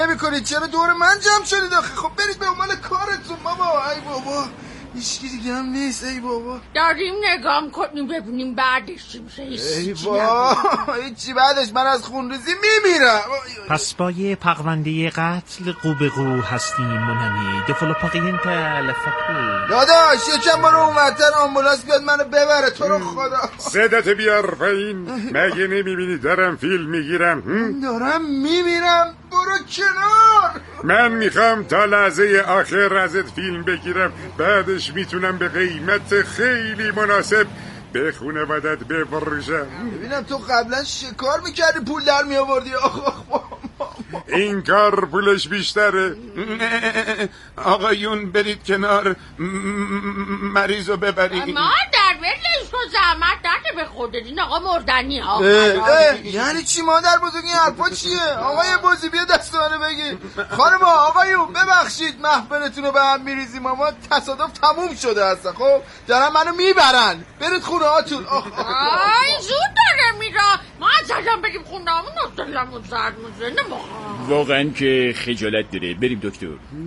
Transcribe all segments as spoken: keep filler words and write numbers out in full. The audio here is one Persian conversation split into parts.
نمی‌کنید؟ چرا دور من جمع شدید آخه؟ خب برید به عنوان کارتون بابا. ای بابا هیچکی دیگه هم نیست. ای بابا داریم نگاه کنیم ببینیم بعدش چی میشه. ای بابا هیچی بعدش من از خونریزی میمیرم. پس با یه پرونده قتل قو به قو هستیم منمی دفلو پاقینت لفکو. داداش یکم برو اونورتر آمبولانس بیاد منو ببره تو رو خدا. صدت بیار پایین. مگه نمیبینی دارم فیلم میگیرم؟ دارم میمیرم برو کنار. من میخوام تا لحظه آخر ازت فیلم بگیرم، بعدش میتونم به قیمت خیلی مناسب به خونوادت بفروشم. ببینم تو قبلا شکار میکردی پول در میآوردی. این کار پولش بیشتره. آقایون برید کنار، مریضو ببرید. مادر بلش کن زحمت نده به خودت. این آقا مردنی ها. یعنی چی مادر بزرگ؟ این حرفا چیه؟ آقای بازی بیا دست منو بگیر. خانم آقایون ببخشید محفلتون رو به هم میریزیم اما تصادف تموم شده هستن. خب دارن منو میبرن. برید خونه هاتون. آی زود داره میرا. ما از الان بریم خونه همون دلمون زرد میزنه. واقعا که خجالت داره. بریم دکتر.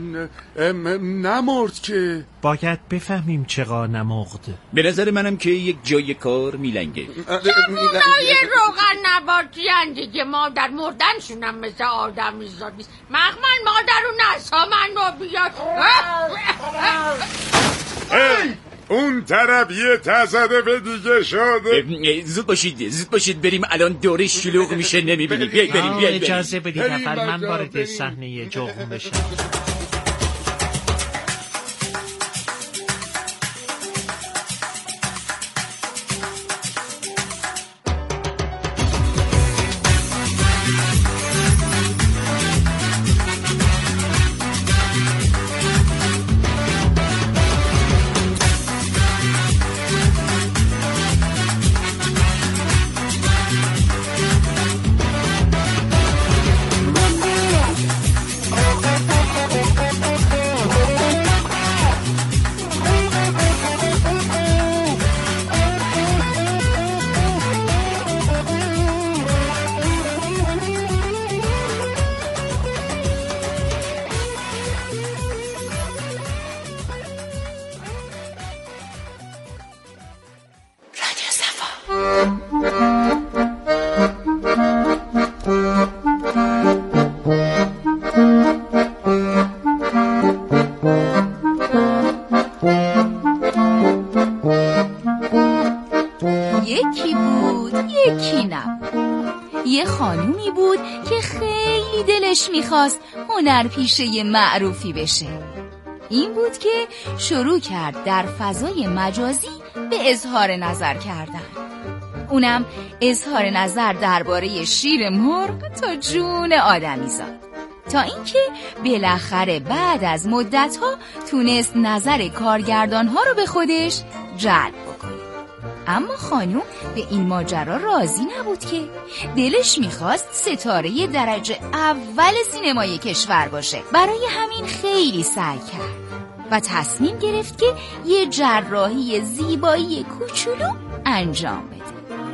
نمرد که. باید بفهمیم چقدر نمرد. به نظر منم که یک جای کار میلنگه. جوونای روغن نباتی هن دیگه. مادر مردنشونم مثل آدم میزاد نیست. مخمل مادر و نسا من رو بیاد. اون طرف یه تصادف دیگه شده. زود باشید زود باشید بریم الان دوره شلوغ میشه نمیبینیم. بیایید بریم بیایید. اجازه بدید اول من وارد صحنه جرم بشم. یکی بود یکی نبود. یه خانومی بود که خیلی دلش میخواست هنرپیشه معروفی بشه. این بود که شروع کرد در فضای مجازی به اظهار نظر کردن. اونم اظهار نظر درباره شیر مرغ تا جون آدمیزاد، تا اینکه بالاخره بعد از مدت‌ها تونست نظر کارگردان‌ها رو به خودش جلب بکنه. اما خانوم به این ماجرا راضی نبود که دلش میخواست ستاره درجه اول سینمای کشور باشه. برای همین خیلی سعی کرد و تصمیم گرفت که یه جراحی زیبایی کوچولو انجام بده.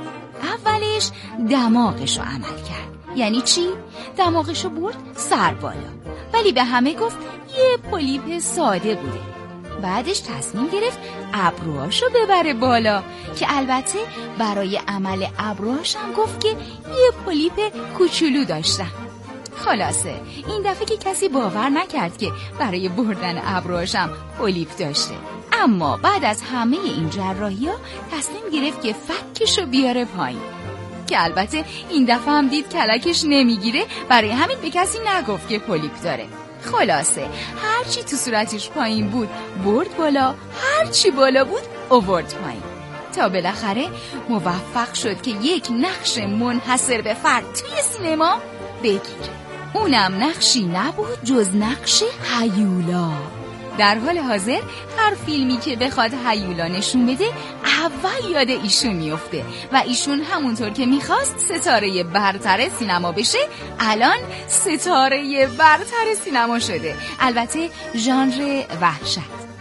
اولش دماغشو عمل کرد. یعنی چی؟ دماغشو برد سر بالا، ولی به همه گفت یه پولیپ ساده بوده. بعدش تصمیم گرفت ابروهاشو ببره بالا، که البته برای عمل ابروهاش هم گفت که یه پولیپ کوچولو داشتن. خلاصه این دفعه که کسی باور نکرد که برای بردن ابروهاش هم پولیپ داشته. اما بعد از همه این جراحی‌ها تصمیم گرفت که فکشو بیاره پایین، که البته این دفعه هم دید کلکش نمیگیره، برای همین به کسی نگفت که پولیپ داره. خلاصه هرچی تو صورتش پایین بود برد بالا، هرچی بالا بود آورد پایین، تا بالاخره موفق شد که یک نقش منحصر به فرد توی سینما بگیره. اونم نقشی نبود جز نقش هیولا. در حال حاضر هر فیلمی که بخواد هیولا نشون بده اول یاد ایشون میفته و ایشون همونطور که میخواست ستاره برتر سینما بشه الان ستاره برتر سینما شده. البته ژانر وحشت.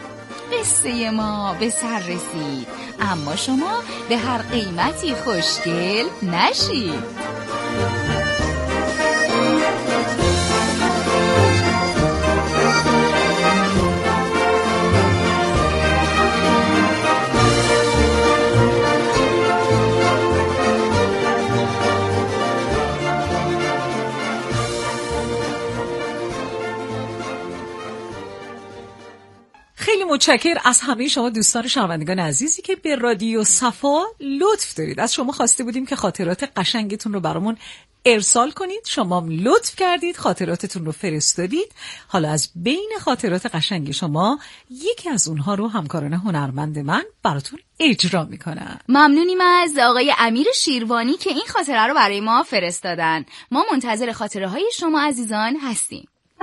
قصه ما به سر رسید، اما شما به هر قیمتی خوشگل نشید. متشکر از همه شما دوستان شنوندگان عزیزی که به رادیو صفا لطف دارید. از شما خواسته بودیم که خاطرات قشنگتون رو برامون ارسال کنید. شما لطف کردید، خاطراتتون رو فرستادید. حالا از بین خاطرات قشنگ شما یکی از اونها رو همکاران هنرمند من براتون اجرا میکنن. ممنونیم از آقای امیر شیروانی که این خاطره رو برای ما فرستادن. ما منتظر خاطره های شما عزیزان هستیم.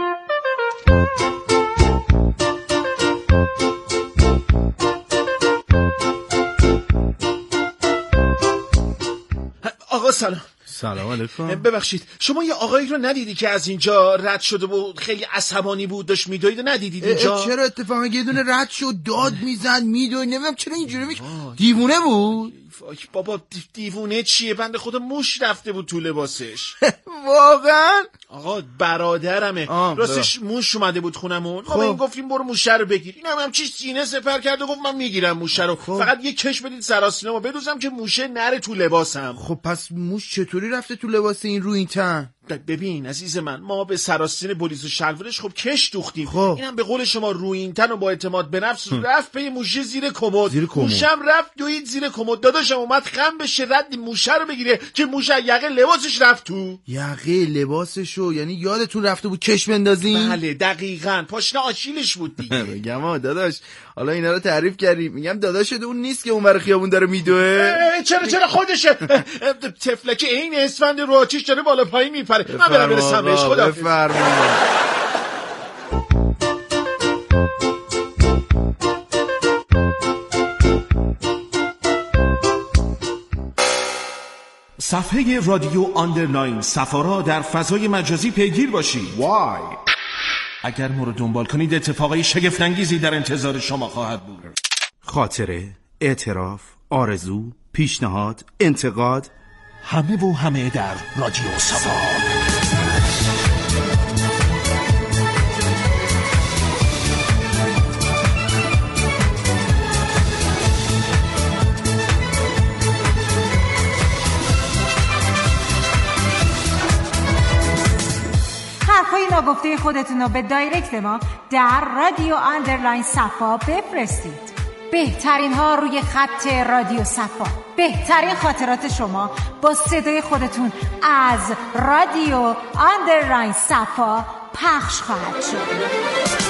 آقا سلام. سلام علیکم. ببخشید شما یه آقایی رو ندیدی که از اینجا رد شده بود، خیلی عصبانی بود، داشت میدوید و ندیدید اینجا؟ چرا اتفاقا یه دونه رد شد، داد میزد، میدوید، نمیدونم چرا اینجوری میشه. دیوونه بود؟ بابا دیوونه چیه؟ بنده خدا موش رفته بود تو لباسش. واقعا؟ آقا برادرمه، راستش موش اومده بود خونمون. ما به این گفتیم برو موشه رو بگیر، این هم همچی سینه سپر کرد و گفت من میگیرم موشه رو. خب. فقط یه کش بدید سراسینما بدوزم که موشه نره تو لباسم. خب پس موش چطوری رفته تو لباس این رو این تن؟ ببین عزیز من، ما به سراسین پلیس و شلوارش خب کش دوختیم. خب. اینم به قول شما رویینتن و با اعتماد به نفس رفت به موشه زیر کمد. موشم رفت دوید زیر کمد. داداشم اومد خم بشه رد موشه رو بگیره که موشه یقه لباسش رفت تو. یقه لباسشو؟ یعنی یادتون رفته بود کش بندازین؟ بله دقیقاً، پاشنه آشیلش بود دیگه. میگم آ داداش حالا اینا رو تعریف کردیم، میگم داداشت اون نیست که اون برای خیابون داره میدوه؟ چرا چرا خودشه. تفلک عین اسفند رو آتیش داره بالا پایین میپره. من برم برسم بهش. خدا بفرمایید. صفحه رادیو آندرلاین صفا را در فضای مجازی پیگیر باشید. وای. اگر ما رو دنبال کنید اتفاقای شگفت‌انگیزی در انتظار شما خواهد بود. خاطره، اعتراف، آرزو، پیشنهاد، انتقاد، همه و همه در رادیو صفا. حرفای ناگفته خودتون رو به دایرکت ما در رادیو آندرلاین صفا بفرستید. بهترین ها روی خط رادیو صفا، بهترین خاطرات شما با صدای خودتون از رادیو آندرلاین صفا پخش خواهد شد.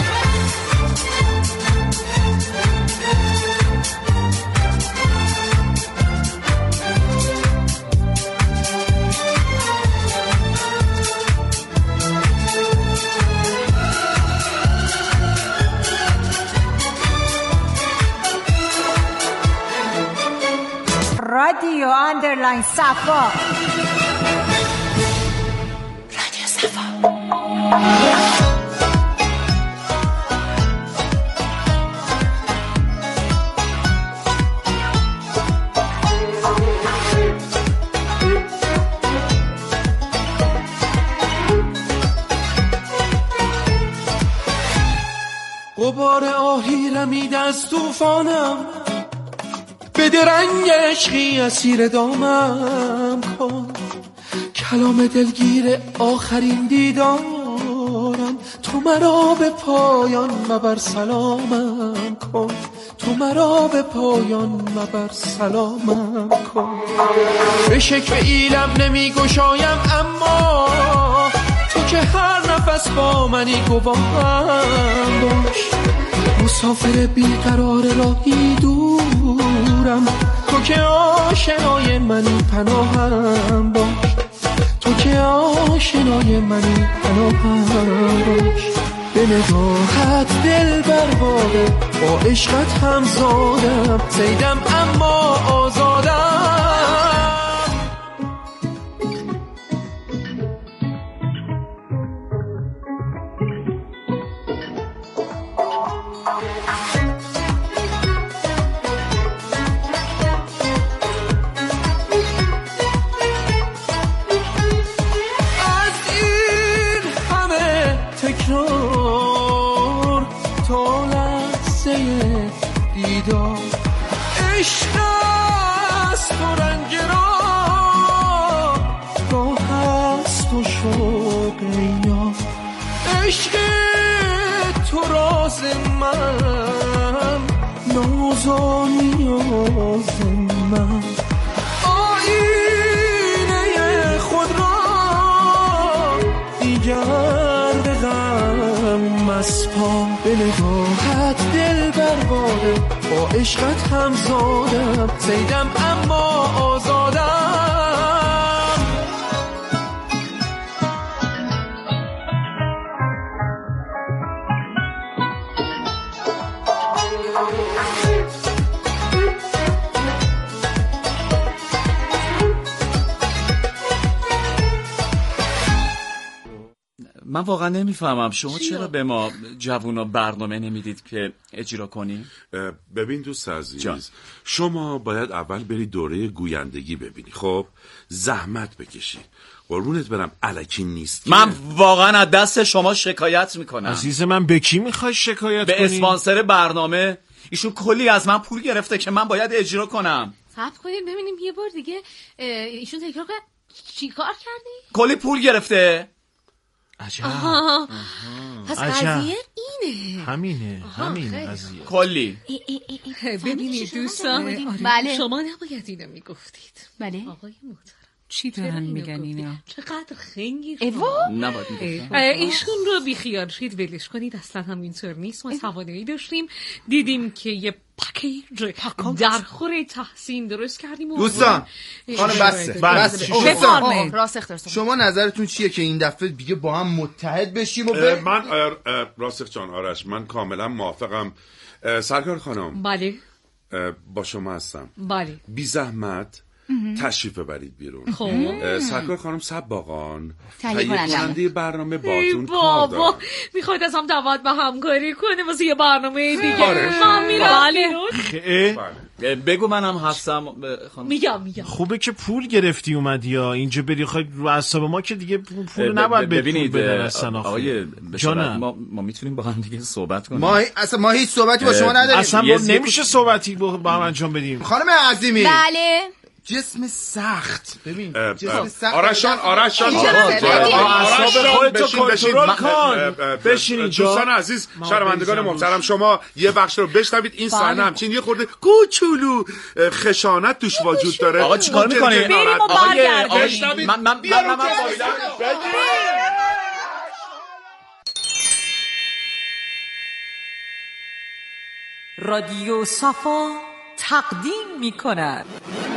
رادیو آندرلاین صفا. رادیو صفا. غبار آهی رمید از طوفانم، بده رنگ عشقی اسیر دامم کن. کلام دلگیر آخرین دیدارم، تو مرا به پایان مبر سلامم کن. تو مرا به پایان مبر سلامم کن. به شکل ایلم نمی گشایم اما تو که هر نفس با منی گواهم باش. مسافر بیقرار راهی دورم، تو که آشنای منی پناهم باش. تو که آشنای منی پناهم باش. به نگاهت دل برباده، با عشقت هم زادم، سیدم اما آزادم. عشق است و رنگ را گاه است و شوق یا عشق تو راز من روز و نیاز من. آینه خود را دیگر به غم مسپار، به نگاهت دل برباره، با عشقت هم زادم، سیدم اما آزادم. من واقعا نمیفهمم شما چرا به ما جوونا برنامه نمیدید که اجرا کنیم؟ ببین دوست عزیز جان. شما باید اول بری دوره گویندگی ببینی، خب زحمت بکشی، قربونت برم الکی نیست. من واقعا از دست شما شکایت میکنم. عزیز من به کی میخوای شکایت به کنی؟ اسپانسر برنامه. ایشون کلی از من پول گرفته که من باید اجرا کنم. صبر کنید ببینیم یه بار دیگه ایشون تکرار کرد. چی کار کردی؟ کلی پول گرفته. عجب. آها. پس عجب. قضیه اینه. همینه آها، همین خیلی. قضیه. کلی. ای ای ای ای. ببینید دوستان، بله. شما نباید اینو میگفتید. بله. آقای محترم چی دارن میگن اینا؟ چقدر خنگی ایوا. نباید میگفتم. ایشون رو بیخیال شید، ولش کنید، اصلا همینطور نیست. ما توانایی داشتیم دیدیم که یه پکیج در خور تحسین درست کردیم. و دوستان خانم بسه بسه بفرمایید. راست اختیار شما نظرتون چیه که این دفعه دیگه با هم متحد بشیم و اه، ب... من اه، اه، راسخ جان آرش من کاملا موافقم. اه، سرکار خانم بله اه، با شما هستم. بله بی زحمت تشریف ببرید بیرون. خب. اه، سرکار خانم سباقان تهیه تهیه کننده. کننده برنامه ای باتون کار بابا دارم. میخواید از هم دعوت به همکاری کنه واسه یه برنامه دیگه. آره. من میرم بیرون. اه؟ بگو منم هستم خانم. میگم میگم خوبه که پول گرفتی اومدی یا اینجا بری خواهی رو اعصاب ما که دیگه پول ب- نباید ب- به ببینید پول بدن اصلا. آقای جانم. بشارت ما ما میتونیم با هم دیگه صحبت کنیم. ما اصلا ما هیچ صحبتی با شما نداریم. اصلا یه ما زیر- نمیشه صحبتی با با هم انجام بدیم. خانم عظیمی بله. جسم سخت ببین اه، جسم اه، سخت آرشان آرشان اینجا آقا، نزدی. آقا، اعصاب آرشان، خودتو بشین، بشین. کنترل من- کن. اه، اه، بشین اینجا. دوستان عزیز ما شنوندگان بریزم محترم روش. شما یه بخش رو بشنوید. این صحنه همچین یه خورده کوچولو اه، خشانت توش وجود داره. آقا چیکار ممکنه میکنی؟ که ناراحت- بریم و آقای برگردیم. آقای- بشنوید. من من بیا من رو من کسی. رادیو صفا تقدیم میکند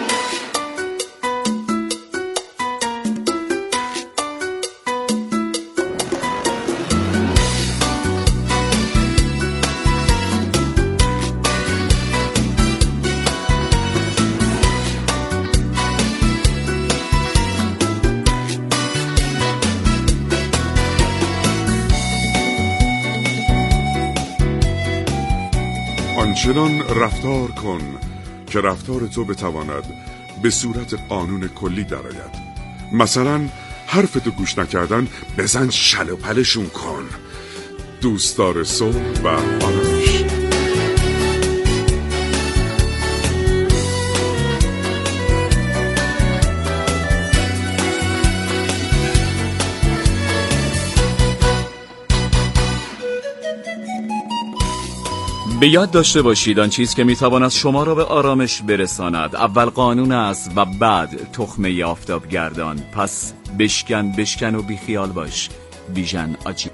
آنچنان رفتار کن که رفتار تو بتواند به صورت قانون کلی درآید. مثلا حرفتو گوش نکردن بزن شل و پلشون کن. دوستدار صلح و آرامش. به یاد داشته باشید آن چیز که میتواند شما را به آرامش برساند اول قانون است و بعد تخمه آفتاب گردان. پس بشکن بشکن و بیخیال باش. بیژن آجی.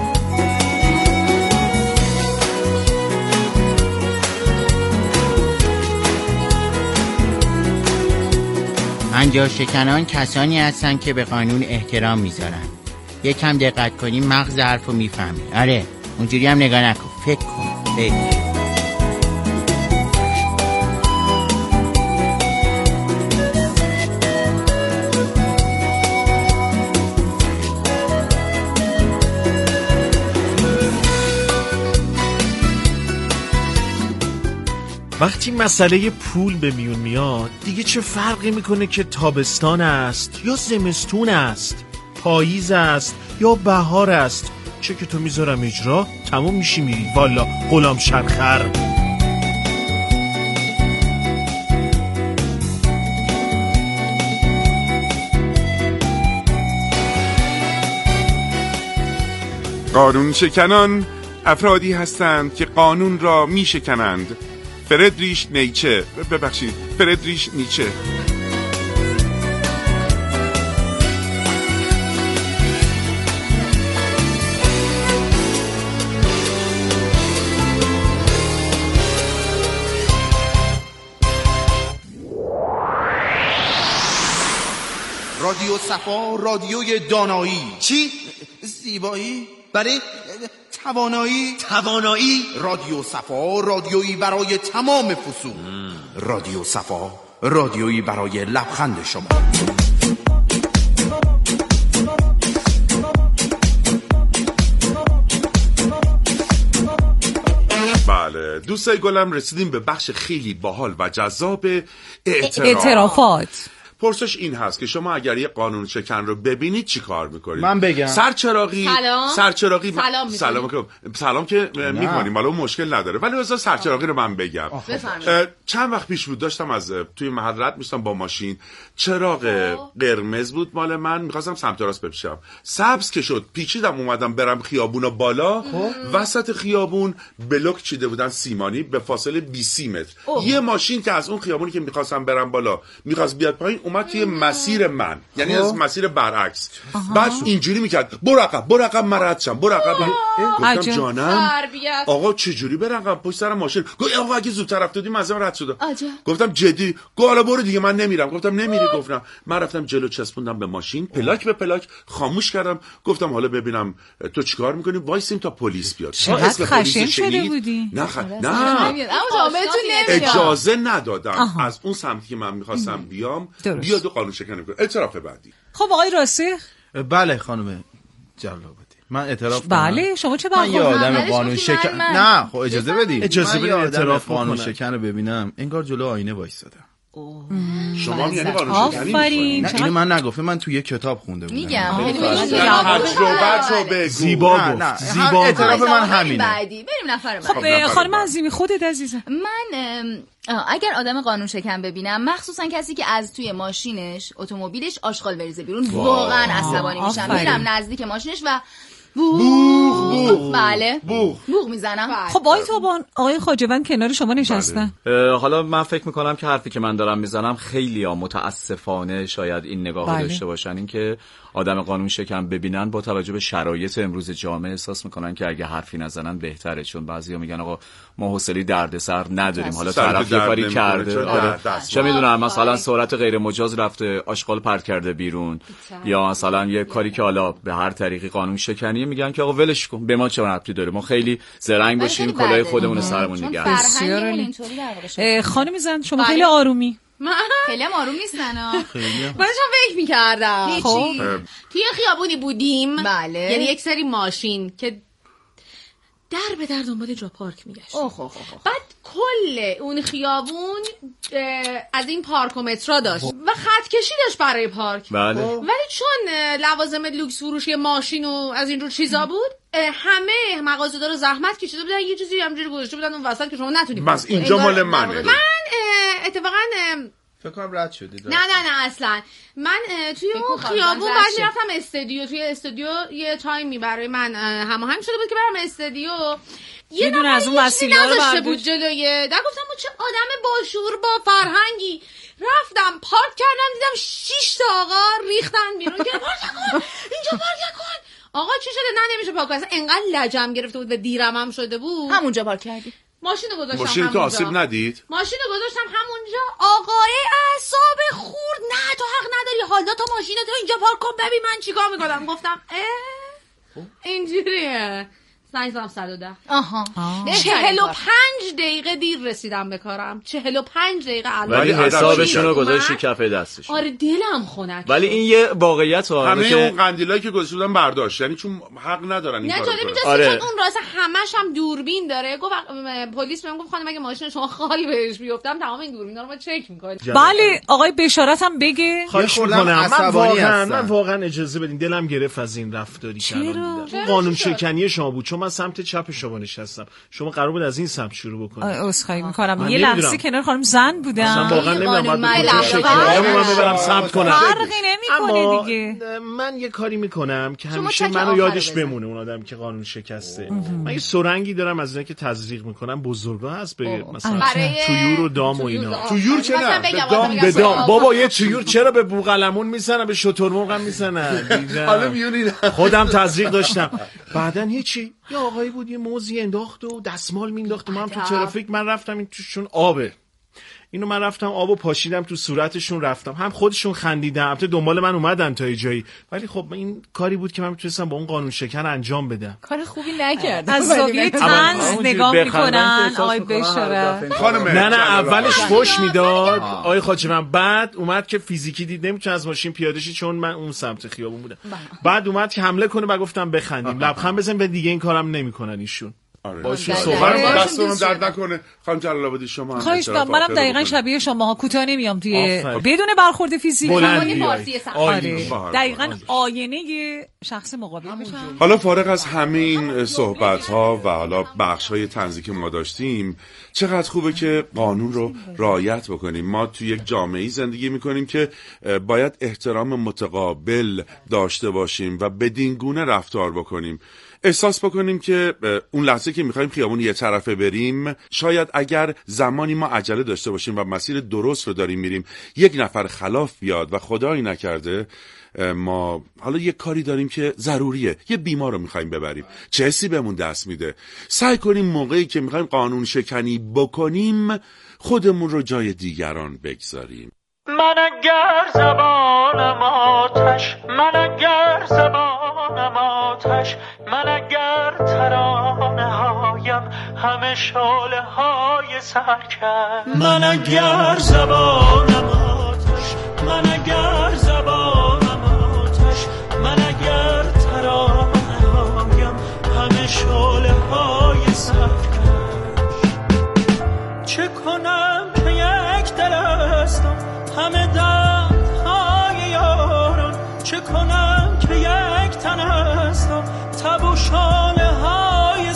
پنجاه شکنان کسانی هستن که به قانون احترام میذارن. یکم دقت کنی مغز حرفو میفهمی. آره اونجوری هم نگاه نکن، فکر کن. فکر. وقتی مسئله پول به میون میاد دیگه چه فرقی میکنه که تابستان است یا زمستون است، پاییز است یا بهار است. چه که تو میذارم اجرا تموم میشی میری. والا غلام شرخر. قانون شکنان افرادی هستند که قانون را می شکنند فردریش نیچه، ببخشید فردریش نیچه. رادیو صفا، رادیوی دانایی. چی؟ زیبایی؟ برای توانایی؟ توانایی؟ رادیو صفا، رادیویی برای تمام فصول. رادیو صفا، رادیویی برای لبخند شما. بله دوستای گلم، رسیدیم به بخش خیلی باحال و جذاب اعتراف. اعترافات. پرسش این هست که شما اگر یه قانون شکن رو ببینید چی کار میکنید؟ من بگم سرچراغی سلام سرچراغی سلام سلام که سلام که میکنیم، حالا مشکل نداره، ولی مثلا سرچراغی رو من بگم. چند وقت پیش بود داشتم از توی محل رد میشتم با ماشین، چراغ قرمز بود مال من، میخواستم سمت راست بپیچم، سبز که شد پیچیدم اومدم برم خیابون بالا، وسط خیابون بلوک چیده بودن سیمانی به فاصله بیست متر. یه ماشین که از اون خیابونی که میخواستم برم بالا میخواست بیاد پایین اومد توی مسیر من، یعنی از مسیر برعکس. بعد اینجوری میکرد برو عقب برو عقب من رد شم برو عقب. گفتم جانم آقا چجوری برم پشت سر ماشین؟ گفت آقا اگه زودتر رفت من از رد شدم. گفتم جدی؟ گفت حالا برو دیگه من نمیرم. گفتم نمیری؟ گفتم من رفتم جلو چسبوندم به ماشین، پلاک به پلاک خاموش کردم. گفتم حالا ببینم تو چیکار میکنی، وایسیم تا پلیس بیاد. چقدر خشن شده بودی؟ نه خ... نه اجازه ندادم از اون سمتی که من میخواستم بیام بیاد و قانون شکنی کنه. اعتراف بعدی. خب آقای راسخ. بله خانم جلابادی، من اعتراف کنم. بله شما چه برخورد؟ من یه آدم قانون شکن نه خب اجازه بدید اجازه بدید اعتراف قانون شکن رو ببینم انگار جلو آینه وایسادم. شما یعنی قانون شکنی آفرین. نه اینو من نگفتم، من توی کتاب خونده بودم. میگم تجربه به زیبا گفت. زیبا اعتراف من همینه. بعدی بریم نفر بعد. خب خانم عظیمی خودت عزیزم. من اگر آدم قانون شکن ببینم، مخصوصا کسی که از توی ماشینش اتومبیلش آشغال بریزه بیرون، واقعا عصبانی میشم. میرم نزدیک ماشینش و بوغ بوغ بله بوغ بوغ میزنم. خب آقای توبان، آقای خواجه‌وند کنار شما نشستن. حالا من فکر میکنم که حرفی که من دارم میزنم خیلی ها متاسفانه شاید این نگاه بله. داشته باشن، این که آدم قانون شکن ببینن با توجه به شرایط امروز جامعه احساس میکنن که اگه حرفی نزنن بهتره، چون بعضیا میگن آقا ما حوصله دردسر نداریم، حالا طرف یه کاری کرده آره چه میدونم مثلا سرعت غیر مجاز رفته آشغال پرت کرده بیرون یا مثلا یه کاری که حالا به هر طریقی قانون شکنی، میگن که آقا ولش کن، به ما چه ربطی داره، ما خیلی زرنگ باشیم کلاه خودمون رو سرمون نگه داریم. خانم زن شما خیلی آرومی. من خیلی هم آروم نیستن ها. من داشتم فکر می‌کردم. خب توی خیابونی بودیم، بله. یعنی یک سری ماشین که در به در دنبال جا پارک میگشت. بعد کل اون خیابون از این پارکومترا داشت و خط کشی داشت برای پارک. بله. ولی چون لوازم لوکس فروشی ماشین و از این رو چیزا بود، همه مغازه‌دارا زحمت کشیده بودن یه چیزی همینجوری گذاشته بودن اون وسط که شما نتونید. بس اینجا مال منه. من اتفاقا فکر کنم رد شدید. نه نه نه اصلا من توی اون خیابون بعد میرفتم استودیو، توی استودیو یه تایمی برای من هماهنگ شده بود که برم استودیو، یه دونه از اون وسیله رو نذاشته بود جلوی در. گفتم چه آدم با شعور با فرهنگی، رفتم پارک کردم دیدم شش تا آقا ریختن بیرون که پارک کن اینجا پارک کن. آقا چی شده؟ نه نمیشه پارک کنم. اصلا انقدر لجم گرفته بود و دیرم هم شده بود. همونجا پارک کردی؟ ماشینو گذاشتم ماشین تو آسیب ندید؟ ماشینو گذاشتم همونجا. آقای اعصاب خورد، نه تو حق نداری، حالا تو ماشینتو اینجا پارک کن ببین من چیکار میکنم. گفتم اه اینجوریه. زنگ زدم صد و ده. آها. چهل و پنج دقیقه دیر رسیدم به کارم. چهل و پنج دقیقه الان. ولی حسابشون رو گذاشتی کف دستش. آره دلم خنک. ولی این یه واقعیت ها همه که اون قندیلایی که گذاشته بودن برداشت، یعنی چون حق ندارن این کارو کنن. آره. چون اون راست همش هم دوربین داره. گفت پلیس بهم گفت خانم اگه ماشین شما خالی بهش بیفتم تمام این دوربینا رو ما چک می‌کنیم. بله آقای بشارت هم بگه. خواهش می‌کنم من واقعا من واقعا اجازه بدین، دلم گرفت از این رفتاری که الان دیدم. قانون شکنی شما بود، چون من سمت چپ شما نشستم، شما قرار بود از این سمت شروع بکنید. عذرخواهی میکنم یه لحظه کنار خانم زن بودم، اصلا واقعا نمیدونم بعد کجا شکل من ببرم سمت کنم. فرقی نمیکنه دیگه. من یه کاری میکنم که همیشه منو یادش بمونه اون آدم که قانون شکسته. من یه سرنگی دارم از اینا که تزریق میکنم، بزرگا هست به مثلا تویور و دام و اینا. تویور که نه، دام به دام. بابا یه تویور چرا به بوقلمون میزنن، به شترمرغ هم میزنن. حالا میونی خودم تزریق داشتم. بعدن هیچی، یه آقایی بود یه موزی انداخت و دستمال مینداخت، من تو ترافیک من رفتم این توشون آبه، اینو من رفتم آبو پاشیدم تو صورتشون، رفتم هم خودشون خندیدن، البته دنبال من اومدن تا جایی، ولی خب این کاری بود که من میتونستم با اون قانون شکن انجام بدم. کار خوبی نکردم. از زاویه طنز نگاه میکنن آی بشاره. نه نه اولش فوش میداد آی خاچه من، بعد اومد که فیزیکی دید نمیتونه از ماشین پیاده شه چون من اون سمت خیابون بودم، بعد اومد که حمله کنه و گفتم بخندیم، لبخند بزنیم و دیگه این کارم نمیکنن ایشون. آره. باشون صحبت دستمون درد نکنه. خانم جلال آبادی شما خواهش می‌کنم، منم دقیقاً شبیه شماها کوتاه نمیام توی بدون برخورد فیزیکی. آره. دقیقاً آینه شخص مقابل میشم. حالا فارغ از همین صحبت‌ها و حالا بخش‌های طنزی که ما داشتیم، چقدر خوبه که قانون رو رعایت بکنیم. ما توی یک جامعه‌ای زندگی می‌کنیم که باید احترام متقابل داشته باشیم و بدین گونه رفتار بکنیم. احساس بکنیم که اون لحظه که میخوایم خیابون یه طرفه بریم، شاید اگر زمانی ما عجله داشته باشیم و مسیر درست رو داریم میریم، یک نفر خلاف بیاد و خدایی نکرده ما حالا یه کاری داریم که ضروریه، یه بیمار رو میخوایم ببریم، چه حسی بهمون دست میده؟ سعی کنیم موقعی که میخوایم قانون شکنی بکنیم خودمون رو جای دیگران بگذاریم. من اگر زبانم آتش، من اگر زبانم آتش، من اگر ترانه هایم همه شعله های سرکش، من اگر زبانم آتش، من اگر زبانم آتش، من اگر ترانه هایم همه شعله های سرکش، چه کنم که یک دل هستم همه دردهای یاران، چه کنم که یک تن هستم تب و شانه های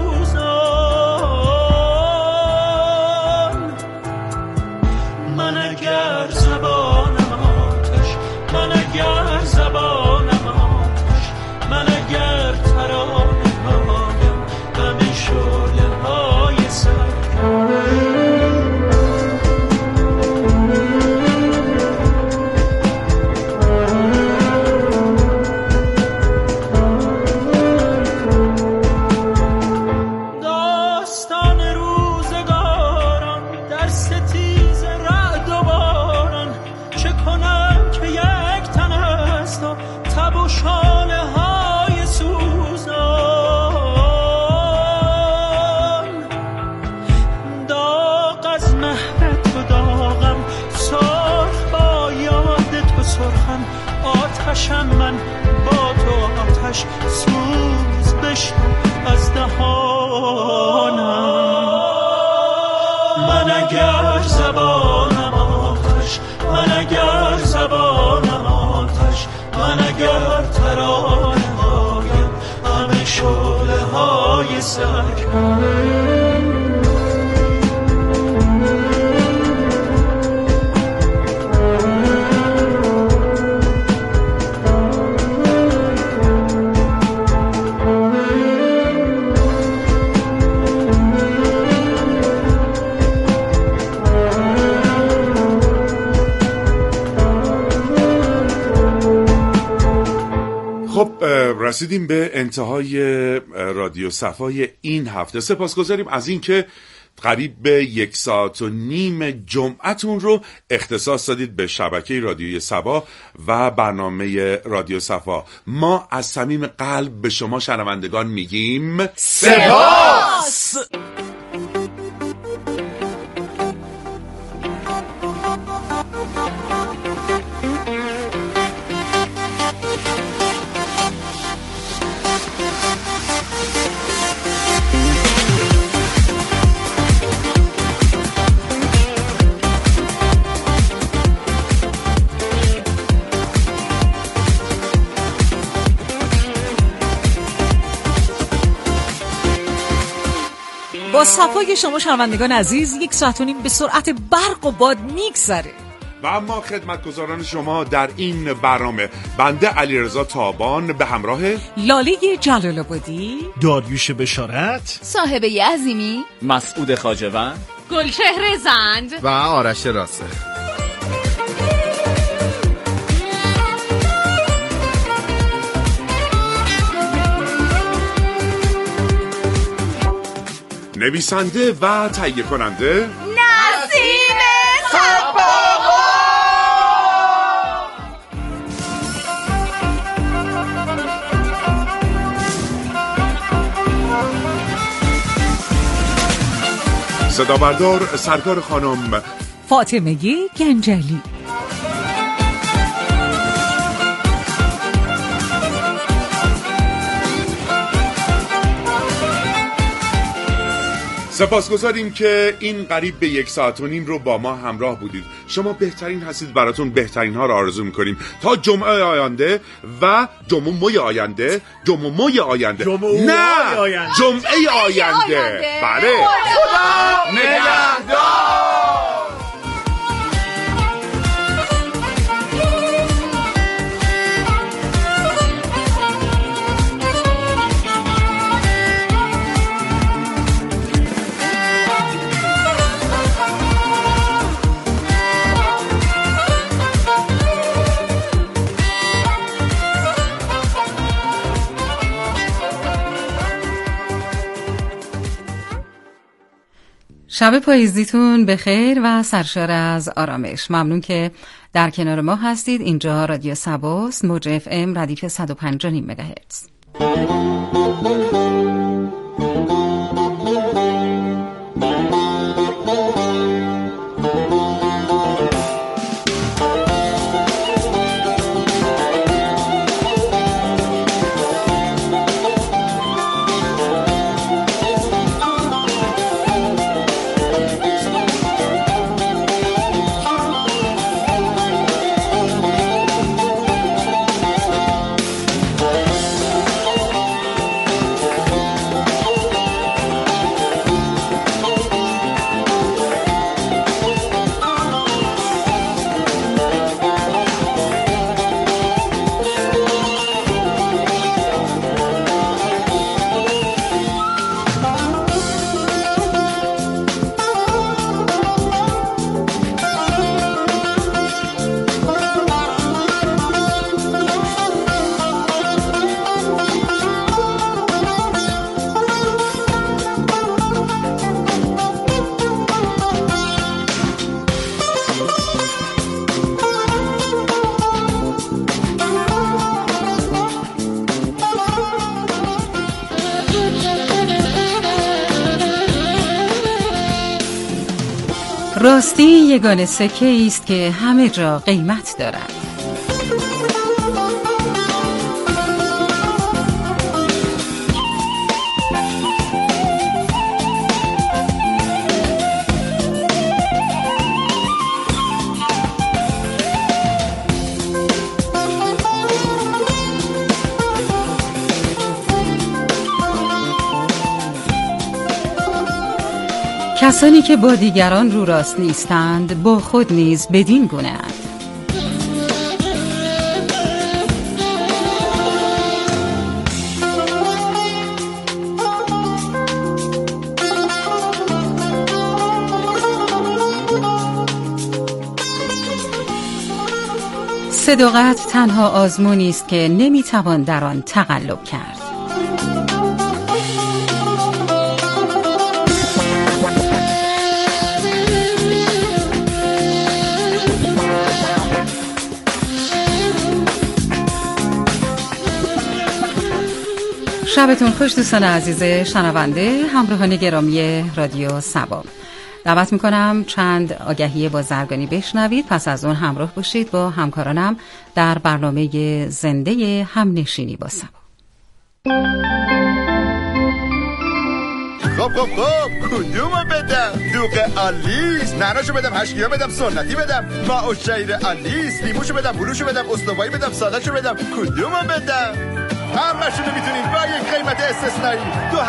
سوزان، من اگر زبانم آتش، من اگر زبانم آتش، من اگر ترانه هایم همه شعله های سرکش. آتشم من با تو آتش سوز بشکن از دهانم، من اگر زبانم آتش، من اگر زبانم آتش، من اگر ترانه هایم همه شعله های سرکش. رسیدیم به انتهای رادیو صفای این هفته. سپاسگزاریم از این که قریب به یک ساعت و نیم جمعتون رو اختصاص دادید به شبکه رادیوی صبا و برنامه رادیو صفا. ما از صمیم قلب به شما شنوندگان میگیم سپاس. با صفای شما شنوندگان عزیز یک ساعت و نیم به سرعت برق و باد میگذره و اما خدمتگزاران شما در این برنامه بنده علیرضا تابان به همراه لاله جلال آبادی، داریوش بشارت، صاحبه عظیمی، مسعود خواجه‌وند، گلشهر زند و آرش راسه. نویسنده و تهیه کننده نسیم صباغا. صدا بردار سرکار خانم فاطمه گنجلی. سپاسگزاریم که این قریب به یک ساعت و نیم رو با ما همراه بودید. شما بهترین هستید، براتون بهترین ها رو آرزو میکنیم تا جمعه آینده و جمعه آینده جمعه آینده جمعه نه آینده. جمعه آینده. بله، خدا نگهدار. شب پاییزیتون بخیر و سرشار از آرامش. ممنون که در کنار ما هستید. اینجا رادیو سباست، موج اف ام ردیف صد و پنج و نیم مگاهرتز. راستی یگانه سکه است که همه جا قیمت دارد. کسانی که با دیگران رو راست نیستند با خود نیز بدین گونه اند. صداقت تنها آزمونی است که نمیتوان در آن تقلب کرد. شبتون خوش دوستان عزیز شنونده، همراهان گرامی رادیو سبا. دعوت میکنم چند آگهی بازرگانی بشنوید، پس از اون همراه باشید با همکارانم در برنامه زنده همنشینی با سبا. خب خب خب کدومو بدم؟ دوغ آلیس، نعناشو بدم، هشکیا بدم، سنتی بدم، ماء الشعیر آلیس، لیموشو بدم، بلوشو بدم، استوایی بدم، سادهشو بدم، کدومو بدم؟ همشونو میتونید با یک قیمت استثنایی دو